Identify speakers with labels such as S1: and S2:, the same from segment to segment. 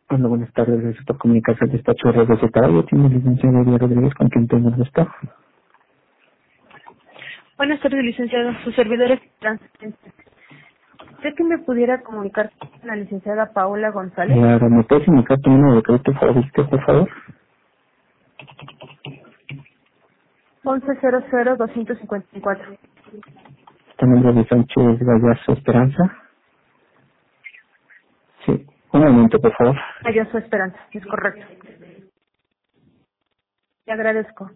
S1: Hola, buenas tardes. Gracias por comunicarse al despacho de recetario. Tiene licenciado Elia Rodríguez, con quien tengo el gusto.
S2: Buenas tardes, licenciado. Su servidor es transparente. ¿Cree que me pudiera comunicar con la licenciada Paola González?
S1: Claro, ¿me puedes indicar tu número de crédito favorito, por favor?
S2: 1100-254.
S1: ¿Está nombre de Sánchez Gallazo Esperanza? Sí. Un momento, por favor.
S2: Allá su esperanza, es correcto. Le agradezco.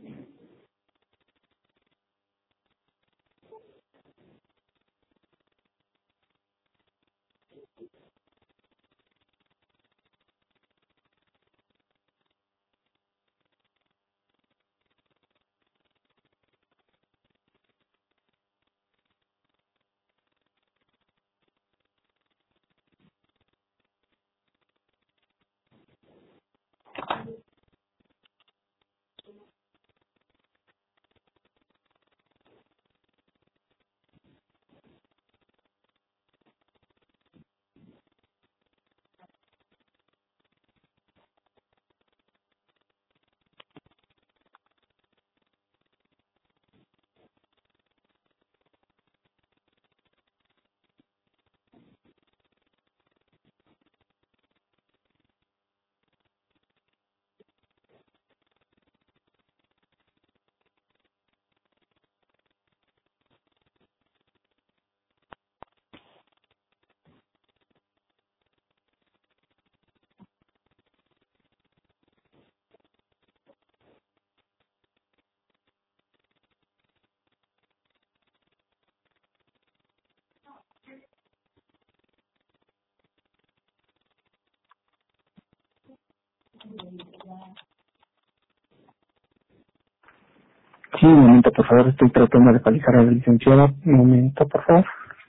S1: Sí, un momento, por favor. Estoy tratando de localizar a la licenciada. Un momento, por favor.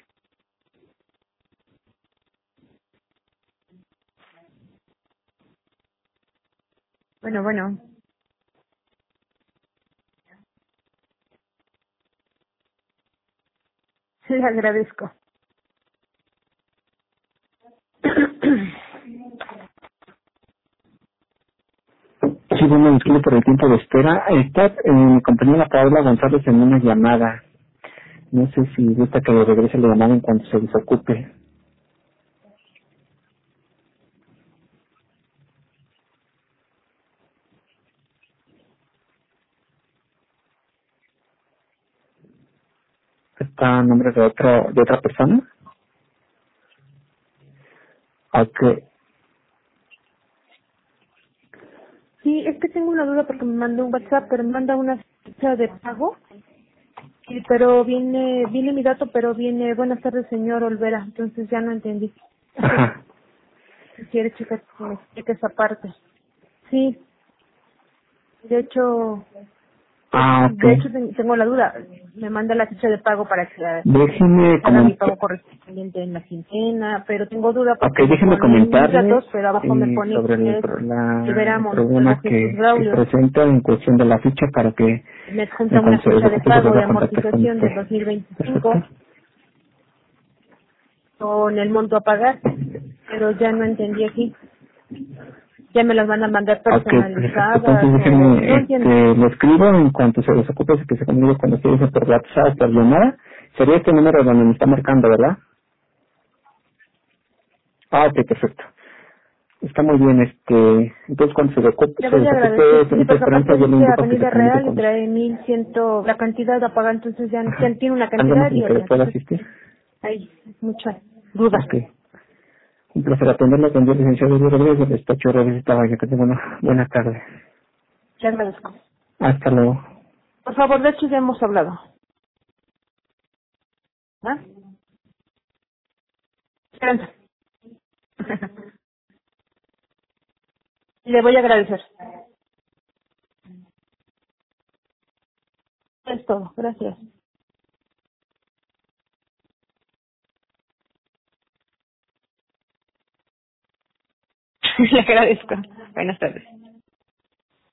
S2: Bueno. Le agradezco.
S1: Sí, bueno, disculpe por el tiempo de espera. Está mi compañera Paola González en una llamada. No sé si gusta que le regrese la llamada en cuanto se desocupe. ¿Está a nombre de otra persona? Ok.
S2: Sí, es que tengo una duda porque me mandó un WhatsApp, pero me manda una fecha de pago. Pero viene mi dato, pero viene, buenas tardes, señor Olvera. Entonces ya no entendí.
S1: Ajá.
S2: Si quiere, chica, que me explique esa parte. Sí, de hecho,
S1: Ok.
S2: tengo la duda. Me manda la ficha de pago para que
S1: Déjeme
S2: haga mi
S1: comentar.
S2: pago correspondiente en la quincena, pero tengo duda
S1: Ok,
S2: porque me
S1: déjeme
S2: ponen mis
S1: comentarle
S2: datos, pero abajo me pone
S1: sobre
S2: que es Olvera
S1: el
S2: Montero
S1: problema
S2: Jesús
S1: que
S2: Braulio.
S1: presenta en cuestión de la ficha para que
S2: Me
S1: en
S2: adjunta una
S1: cuanto se
S2: fecha de
S1: desocupe se
S2: pago
S1: vuelva
S2: de
S1: a contactar con
S2: amortización
S1: usted.
S2: del 2025
S1: Perfecto.
S2: con el monto a pagar, pero ya no entendí aquí. Ya me las van a mandar
S1: Ok, perfecto. Entonces
S2: personalizadas o no
S1: déjeme,
S2: entiendo.
S1: lo escribo en cuanto se desocupe, que se comunique con ustedes por WhatsApp, por llamada. Sería este número donde me está marcando, ¿verdad? Ah, ok, perfecto. Está muy bien, entonces cuando
S2: Le voy a agradecer.
S1: se desocupe
S2: Sí,
S1: Señorita
S2: porque
S1: Esperanza,
S2: aparte
S1: yo le
S2: dice
S1: indico que se
S2: Avenida
S1: comunique
S2: Real y
S1: con usted.
S2: trae 1100, la cantidad a pagar, entonces ya
S1: Ajá.
S2: tiene una
S1: ¿Algo más
S2: cantidad
S1: en
S2: y
S1: lo que le
S2: otra.
S1: pueda
S2: Entonces
S1: asistir?
S2: hay mucha duda.
S1: Ok. Un placer atenderlo con el licenciado Luis Rodríguez del despacho de Visita Valle. Que tenga una buena tarde.
S2: Le agradezco.
S1: Hasta luego.
S2: Por favor, de hecho ya hemos hablado. ¿Ah? Esperanza. Le voy a agradecer. Es todo. Gracias. Le agradezco. Buenas tardes.